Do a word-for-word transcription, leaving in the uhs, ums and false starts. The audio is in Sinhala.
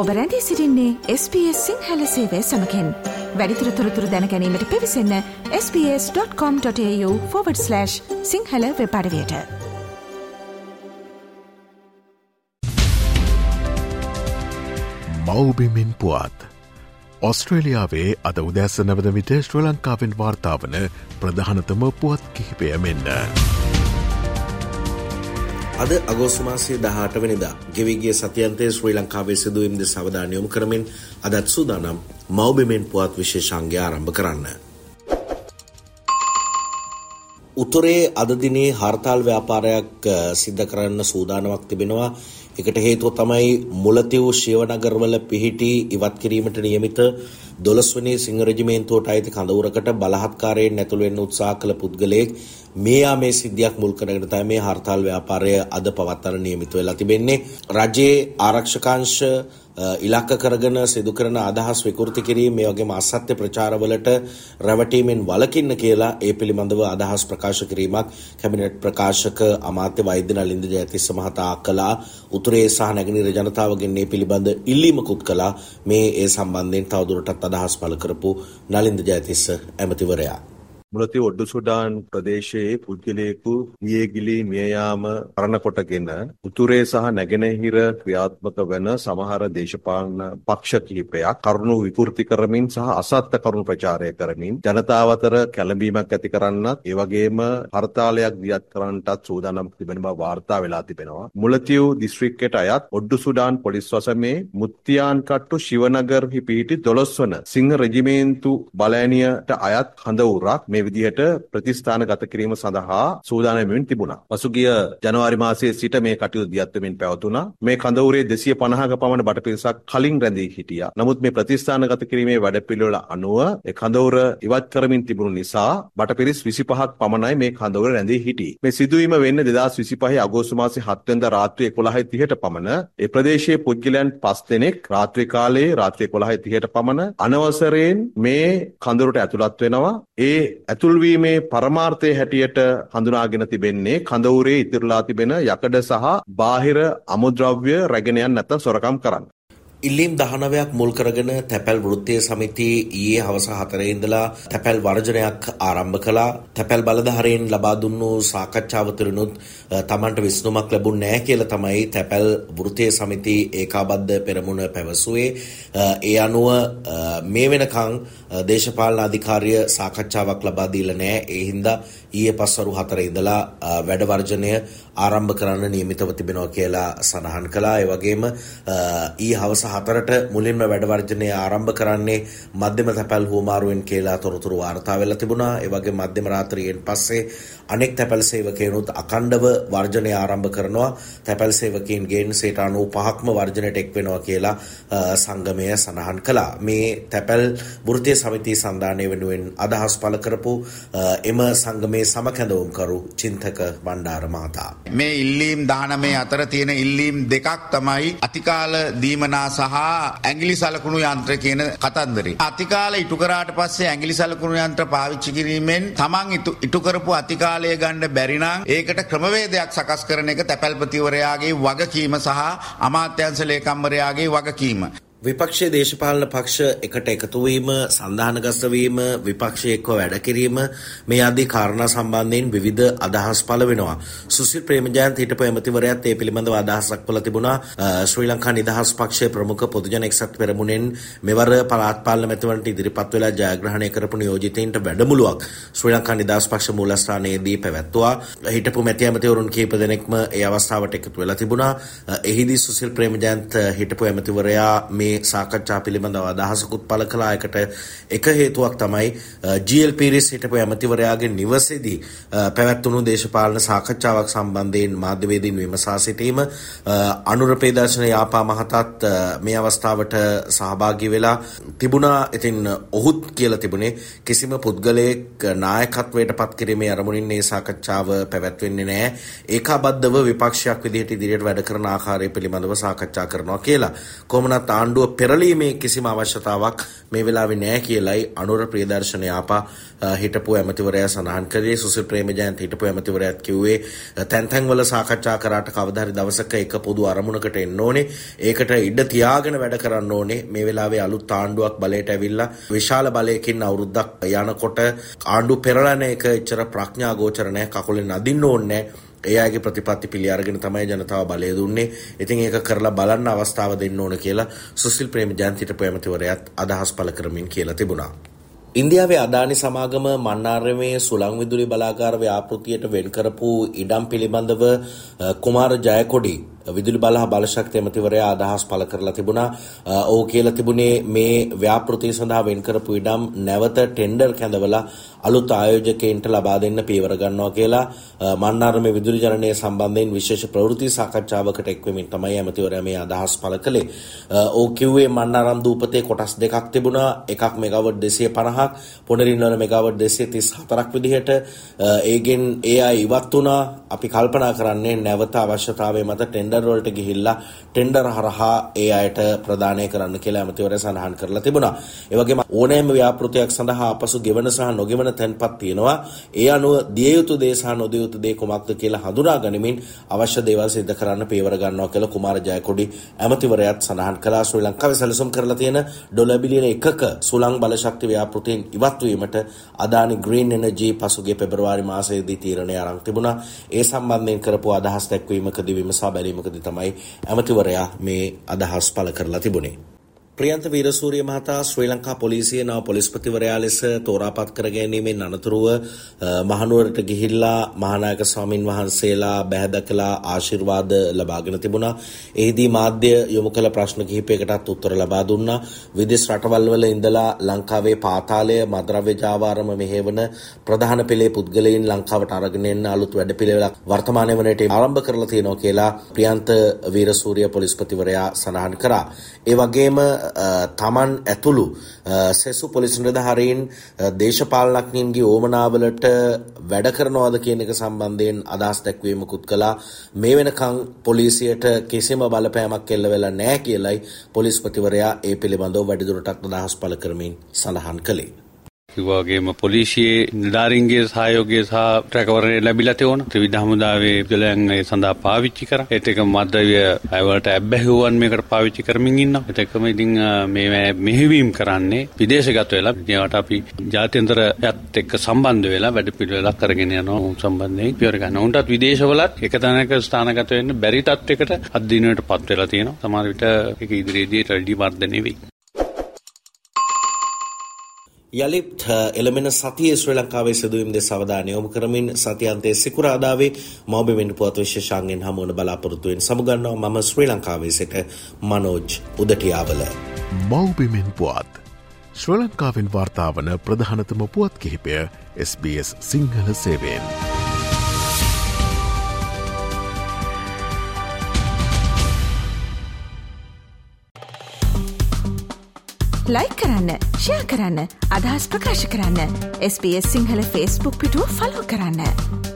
ඔබ රැඳී සිටින්නේ එස් බී එස් සිංහල සේවය සමගින්. වැඩිදුර තොරතුරු දැන ගැනීමට පිවිසන්න S B S dot com dot AU forward slash Sinhala web අඩවියට. මව්බිමින් පුවත්. ඔස්ට්‍රේලියාවේ අද උදැස්ස නවද විට ශ්‍රී ලංකාවෙන් වාර්තාවන ප්‍රධානතම පුවත් කිහිපය මෙන්න. අද අගෝස්තු මාසයේ දහඅට වෙනිදා ගෙවිගිය සතියන්තයේ ශ්‍රී ලංකාවේ සිදුවීම් දෙස අවධානය යොමු කරමින් අදත් සූදානම් මව්බිමෙන් පුවත් විශේෂාංගය ආරම්භ කරන්න. උතුරේ අද දිනේ හර්තාල් ව්‍යාපාරයක් සිද්ධ කරන්න සූදානමක් තිබෙනවා. එකට හේතුව තමයි මුලතිව් ශිවනගරවල පිහිටි ඉවත් කිරීමට නියමිත දොළොස් වෙනි සිංහ රෙජිමේන්තුවට අයිති කඳවුරකට බලහත්කාරයෙන් ඇතුළු වෙන්න උත්සාහ කළ පුද්ගලයෙක් මේ ආමේ සිද්ධියක් මුල් කරගෙන තමයි මේ හර්තාල් ව්‍යාපාරය අද පවත්වන්න නියමිත වෙලා තිබෙන්නේ. රජයේ ආරක්ෂකාංශ ඉලක්ක කරගෙන සිදු කරන අදහස් විකෘති කිරීම මේ වගේම අසත්‍ය ප්‍රචාරවලට රැවටීමෙන් වළකින්න කියලා ඒ පිළිබඳව අදහස් ප්‍රකාශ කිරීමක් කැබිනට් ප්‍රකාශක අමාත්‍ය වෛද්‍ය නලින්ද ජයතිස්ස මහතා කළා. උතුරේ සහ නැගෙනහිර ජනතාවගෙන් මේ පිළිබඳ ඉල්ලීමකුත් කළා. මේ ඒ සම්බන්ධයෙන් තවදුරටත් අදහස් පළ කරපු නලින්ද ජයතිස්ස ඇමතිවරයා මුලතිව් ඔඩ්ඩු සුඩාන් ප්‍රදේශයේ පුද්ගලයෙකු මියගිලී මියයාම කරන කොටගෙන උතුරේ සහ නැගෙනහිර ක්‍රියාත්මක වන සමහර දේශපාලන පක්ෂ කිහිපයක් කරුණු විකෘති කරමින් සහ අසත්‍ය කරුණු ප්‍රචාරය කරමින් ජනතාව අතර කැළඹීමක් ඇති කරන්නත් ඒ වගේම හර්තාලයක් දියත් කරන්නටත් සූදානම් තිබෙන බව වාර්තා වෙලා තිබෙනවා. මුලතිව් දිස්ත්‍රික්කයට අයත් ඔඩ්ඩු සුඩාන් පොලිස් වසමේ මුත්තියාන්කට්ටු ශිවනගරහි පිහිටි දොළොස් වන සිංහ රෙජිමේන්තු බලෑනියට අයත් කඳවුරක් මේ විදිහට ප්‍රතිස්ථානගත කිරීම සඳහා සූදානම් වෙමින් තිබුණා. පසුගිය ජනවාරි මාසයේ සිට මේ කටයුතු දියත් වෙමින් පැවතුණා. මේ කඳවුරේ දෙසිය පනහක පමණ බට පිරිසක් කලින් රැඳී හිටියා. නමුත් මේ ප්‍රතිස්ථානගත කිරීමේ වැඩපිළිවෙල අනුව ඒ කඳවුර ඉවත් කරමින් තිබුණු නිසා බට පිරිස් විසිපහක් පමණයි මේ කඳවුර රැඳී හිටියේ. මේ සිදුවීම වෙන්නේ දෙදාස් විසිපහේ අගෝස්තු මාසයේ හත් වෙනිදා රාත්‍රී එකොළහයි තිහට පමණ. ඒ ප්‍රදේශයේ පුද්ගලයන් පස් දෙනෙක් රාත්‍රී කාලයේ රාත්‍රී එකොළහයි තිහට පමණ අනවසරයෙන් මේ කඳවුරට ඇතුළත් වෙනවා. ඒ ඇතුල්වීමේ පරමාර්ථය හැටියට හඳුනාගෙන තිබෙන්නේ කඳවුරේ ඉතිරලා තිබෙන යකඩ සහ බාහිර අමුද්‍රව්‍ය රැගෙන යන්න නැත්නම් සොරකම් කරන්න. ඉල්ලීම් දහනවයක් මුල් කරගෙන තැපැල් වෘත්තීය සමිතිය ඊයේ හවස හතරේ ඉඳලා තැපැල් වර්ජනයක් ආරම්භ කළා. තැපැල් බලධාරීන් ලබා දුන්නු සාකච්ඡාව තුළිනුත් තමන්ට විසඳුමක් ලැබුණ නැහැ කියලා තමයි තැපැල් වෘත්තීය සමිතිය ඒකාබද්ධ පෙරමුණ පැවසුවේ. ඒ අනුව මේ වෙනකන් දේශපාලන අධිකාරිය සාකච්ඡාවක් ලබා දීලා නැහැ. ඒ හින්දා ඊයේ පස්වරු හතරේ ඉඳලා වැඩ වර්ජනය ආරම්භ කරන්න නියමිතව තිබෙනවා කියලා සඳහන් කළා. ඒ වගේම ඊයේ හවස හතරට මුලින්ම වැඩ වර්ජනය ආරම්භ කරන්නේ මධ්‍යම තැපැල් හුවමාරුවෙන් කියලා තොරතුරු වාර්තා වෙලා තිබුණා. ඒ වගේ මධ්‍යම රාත්‍රියෙන් පස්සේ අනෙක් තැපැල් සේවකයනුත් අඛණ්ඩව වර්ජනය ආරම්භ කරනවා. තැපැල් සේවකයන්ගෙන් සියයට අනූපහක්ම වර්ජනයට එක් වෙනවා කියලා සංගමය සඳහන් කළා. මේ තැපැල් වෘත්තීය සමිතිය සන්ධානය වෙනුවෙන් අදහස් පළ කරපු එම සංගමේ සමකැඳවුම්කරු චින්තක බණ්ඩාර මහතා මේ ඉල්ලීම් දහනවය අතර තියෙන ඉල්ලීම් දෙකක් තමයි අතිකාල දීමනා සහ ඇඟිලි සලකුණු යන්ත්‍ර කියන කතන්දරේ. අතිකාල ඉටු කරාට පස්සේ ඇඟිලි සලකුණු යන්ත්‍ර පාවිච්චි කිරීමෙන් තමන් ඉටු කරපු අතිකාලය ගන්න බැරි නම් ඒකට ක්‍රමවේදයක් සකස් කරන එක තැපැල්පතිවරයාගේ වගකීම සහ අමාත්‍යාංශ ලේකම්වරයාගේ වගකීම. විපක්ෂයේ දේශපාලන පක්ෂ එකට එකතු වීම, සන්ධානගත වීම, විපක්ෂයේ එක්ව වැඩ කිරීම මේ ආදී කාරණා සම්බන්ධයෙන් විවිධ අදහස් පළ වෙනවා. සුසිල් ප්‍රේමජයන්ත හිටපු ඇමතිවරයාත් ඒ පිළිබඳව අදහසක් පළ තිබුණා. ශ්‍රී ලංකා නිදහස් පක්ෂයේ ප්‍රමුඛ පොදුජන එක්සත් පෙරමුණෙන් මෙවර පළාත් පාලන මැතිවරණට ඉදිරිපත් වෙලා ජයග්‍රහණය කරපු නියෝජිතයින්ට වැඩමුළුවක් ශ්‍රී ලංකා නිදහස් පක්ෂ මූලස්ථානයේදී පැවැත්වුවා. හිටපු මැති ඇමතිවරුන් කීප දෙනෙක්ම ඒ අවස්ථාවට එකතු වෙලා තිබුණා. එහිදී සුසිල් ප්‍රේමජයන්ත හිටපු ඇමතිවරයා මේ සාකච්ඡා පිළිබඳව අදහසකුත් පළ කළා. එකට එක හේතුවක් තමයි ජී එල් පීරිස් හිටපු ඇමතිවරයාගේ නිවසේදී පැවැත්වුණු දේශපාලන සාකච්ඡාවක් සම්බන්ධයෙන් මාධ්‍යවේදීන් විමසා සිටීම. අනුර ප්‍රේදර්ශන යාපා මහතාත් මේ අවස්ථාවට සහභාගී වෙලා තිබුණා. ඉතින් ඔහුත් කියලා තිබුණේ කිසිම පුද්ගලයෙක් නායකත්වයට පත් කිරීමේ අරමුණින් මේ සාකච්ඡාව පැවැත්වෙන්නේ නැහැ. ඒකාබද්ධව විපක්ෂයක් විදිහට ඉදිරියට වැඩ කරන ආකාරය පිළිබඳව සාකච්ඡා කරනවා කියලා. කොහොමනත් ආණ්ඩුව ආණ්ඩුව පෙරලීමේ කිසිම අවශ්‍යතාවක් මේ වෙලාවේ නැහැ කියලයි අනුර ප්‍රියදර්ශන යාපා හිටපු ඇමතිවරයා සඳහන් කළේ. සුසිල් ප්‍රේමජයන්ත හිටපු ඇමතිවරයාත් කිව්වේ තැන් තැන්වල සාකච්ඡා කරාට කවදා හරි දවසක එක පොදු අරමුණකට එන්න ඕනේ. ඒකට ඉඩ තියාගෙන වැඩ කරන්න ඕනේ. මේ වෙලාවේ අලුත් ආණ්ඩුවක් බලයට ඇවිල්ලා විශාල බලයකින් අවුරුද්දක් යනකොට ආණ්ඩුව පෙරලන එක එච්චර ප්‍රඥා ගෝචර නැහැ. කකුලෙන් අදින්න ඕනේ. ඒ අයගේ ප්‍රතිපත්ති පිළි අරගෙන තමයි ජනතාව බලය දුන්නේ. ඉතින් ඒක කරලා බලන්න අවස්ථාව දෙන්න ඕන කියලා සුසිල් ප්‍රේමජයන්ත හිටපු ඇමතිවරයාත් අදහස් පළ කරමින් කියලා තිබුණා. ඉන්දියාවේ අදානි සමාගම මන්නාරමේ සුළං විදුලි බලාගාර ව්‍යාපෘතියට වෙන් කරපු ඉඩම් පිළිබඳව කුමාර ජයකොඩි විදුලි බල හා බලශක්ති ඇමතිවරයා අදහස් පළ කරලා තිබුණා. ඔහු කියලා තිබුණේ මේ ව්‍යාපෘතිය සඳහා වෙන් කරපු ඉඩම් නැවත ටෙන්ඩර් කැඳවලා අලුත් ආයෝජකයින්ට ලබා දෙන්න පියවර ගන්නවා කියලා. මන්නාරමේ විදුලි ජනනය සම්බන්ධයෙන් විශේෂ ප්‍රවෘත්ති සාකච්ඡාවකට එක්වෙමින් තමයි ඇමතිවරයා මේ අදහස් පළ කළේ. ඔහු කිව්වේ මන්නාරම් දූපතේ කොටස් දෙකක් තිබුණා. එකක් මෙගාවට් දෙසිය පනහක්, පොණරින්වල මෙගාවට් දෙසිය තිස් හතරක් විදිහට. ඒගෙන් ඒ අය ඉවත් වුණා. අපි කල්පනා කරන්නේ නැවත අවශ්‍යතාවය මත ටෙන්ඩර් වලට ගිහිල්ලා ටෙන්ඩර් හරහා ඒ අයට ප්‍රදානය කරන්න කියලා ඇමතිවරයා සඳහන් කරලා තිබුණා. ඒ වගේම ඕනෑම ව්‍යාපෘතියක් සඳහා අපසු ගෙවන සහ නොගෙවන තැන්පත් තියෙනවා. ඒ අනුව දිය යුතු දේ සහ නොදිය යුතු දේ කුමක්ද කියලා හඳුනා ගනිමින් අවශ්‍ය දේවල් සිදු කරන්න පියවර ගන්නවා කියලා කුමාර ජයකොඩි ඇමතිවරයාත් සඳහන් කළා. ශ්‍රී ලංකාවේ සැලසුම් කරලා තියෙන ඩොලර් බිලියන එකක සුළං බලශක්ති ව්‍යාපෘතීන් ඉවත් වීමට අදානි ග්‍රීන් එනර්ජි පසුගිය පෙබරවාරි මාසයේදී තීරණය අරන් තිබුණා. ඒ සම්බන්ධයෙන් කරපු අදහස් දැක්වීමකදී විමසා බැලීමකදී තමයි ඇමතිවරයා මේ අදහස් පළ කරලා තිබුණේ. ප්‍රියන්ත වීරසූරිය මහතා ශ්‍රී ලංකා පොලිසියේ නව පොලිස්පතිවරයා ලෙස තෝරාපත් කර ගැනීමෙන් අනතුරුව මහනුවරට ගිහිල්ලා මහානායක ස්වාමින් වහන්සේලා බැහැදකලා ආශිර්වාද ලබාගෙන තිබුණා. එහිදී මාධ්‍ය යොමු කළ ප්‍රශ්න කිහිපයකටත් උත්තර ලබා දුන්නා. විදේශ රටවල් වල ඉඳලා ලංකාවේ පාතාලය මද්‍රව්‍ය ජාවාරම මෙහෙවන ප්‍රධාන පෙළේ පුද්ගලයන් ලංකාවට අරගෙන එන්න අලුත් වැඩපිළිවෙලක් වර්තමානයේ වනට ආරම්භ කරලා තියෙනවා කියලා ප්‍රියන්ත වීරසූරිය පොලිස්පතිවරයා සඳහන් කරා. ඒ වගේම තමන් ඇතුළු සෙසු පොලිස් නිලධාරීන් දේශපාලනඥයින්ගේ ඕමනාවලට වැඩ කරනවාද කියන එක සම්බන්ධයෙන් අදහස් දැක්වීමකුත් කළා. මේ වෙනකන් පොලිසියට කිසිම බලපෑමක් එල්ල වෙලා නැහැ කියලයි පොලිස්පතිවරයා ඒ පිළිබඳව වැඩිදුරටත් අදහස් පළ කරමින් සඳහන් කළේ. වගේම පොලිසියේ නිලධාරීන්ගේ සහයෝගය සහ රැකවරණය ලැබිලා තියෙනවා. ත්‍රිවිධ හමුදාවේ විදුලයන් ඒ සඳහා පාවිච්චි කරා. ඒත් එක මද්ද්‍රව්‍ය අයවලට ඇබ්බැහිවන් මේකට පාවිච්චි කරමින් ඉන්නවා. ඒත් එකම ඉතින් මේ මෙහෙවීම් කරන්නේ විදේශගත වෙලා. ඒකට අපි ජාත්‍යන්තරයත් එක්ක සම්බන්ධ වෙලා වැඩ පිළිවෙලක් කරගෙන යනවා. සම්බන්ධයෙන් පියවර ගන්නවා. උන්ටත් විදේශවලත් එක තැනක ස්ථානගත වෙන්න බැරි තත්යකට අත්දිනවටපත් වෙලා තියෙනවා. සමහර විට ඒක ඉදිරියේදී රැඩි වර්ධනය වෙයි. යලිත් එළමෙන සතියේ ශ්‍රී ලංකාවේ සිදුවීම් දෙස අවධානය යොමු කරමින් සතියන්තයේ සිකුරාදාවේ මව්බිමෙන් පුවත් විශේෂාංගෙන් හමු වන බලාපොරොත්තු වෙන සමුගන්නවා. මම ශ්‍රී ලංකාවේ සිට මනෝජ් උදටියාවල. මව්බිමෙන් පුවත් ශ්‍රී ලංකාවෙන් වාර්තාවන ප්‍රධානතම පුවත් කිහිපය එස් බී එස් සිංහල සේවයෙන්. ලයික් කරන්න, ෂෙයා කරන්න, අදහස් ප්‍රකාශ කරන්න. S B S Sinhala Facebook පිටුව ෆලෝ කරන්න.